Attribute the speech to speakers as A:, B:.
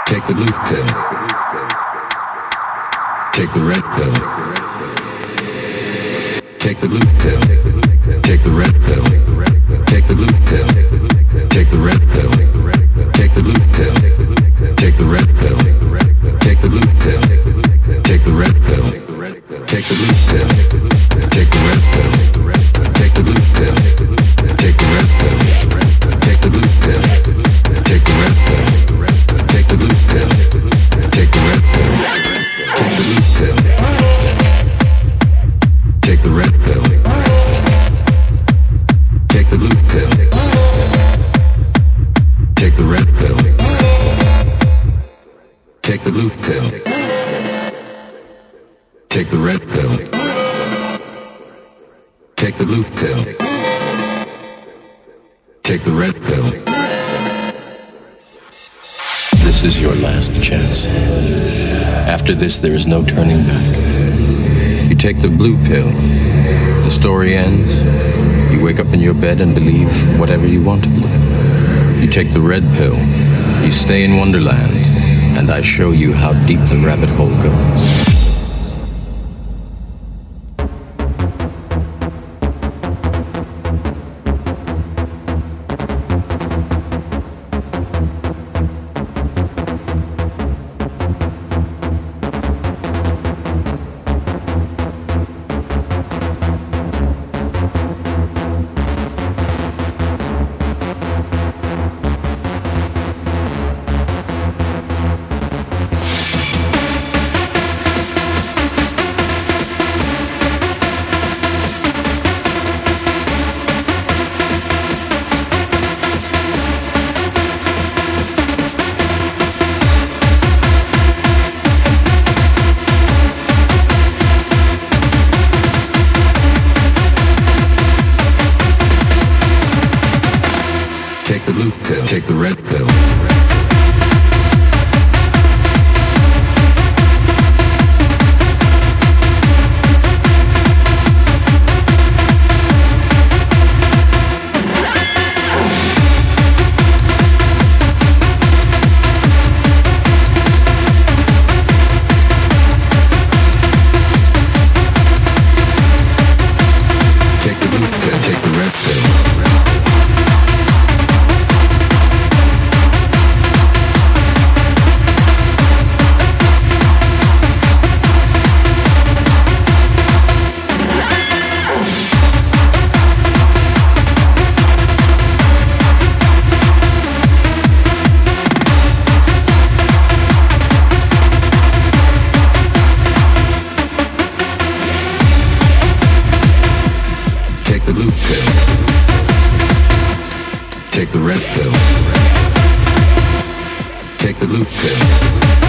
A: Take the blue pill. Take the red pill. Take the blue pill. Take the red pill. Take the blue pill. Take the red pill. Take the blue pill. Take the red pill. Take the blue pill. Take the red pill. Take the blue pill. Take the red pill. Take the blue pill. Take the red pill. Take the blue pill. Take the red pill. Take the blue pill. Take the red pill. Take the blue pill. Take the red pill. Take the blue pill. Take the red pill. Take the blue pill. Take the red pill. Take the blue pill. Take the red pill.
B: This is your last chance. After this, there is no turning back. You take the blue pill. The story ends. You wake up in your bed and believe whatever you want to believe. You take the red pill. You stay in Wonderland, and I show you how deep the rabbit hole goes.
A: Take the blue pill. Take the red pill. Take the blue pill. Take the red pill. Take the blue pill. Take the red pill. Take the blue pill.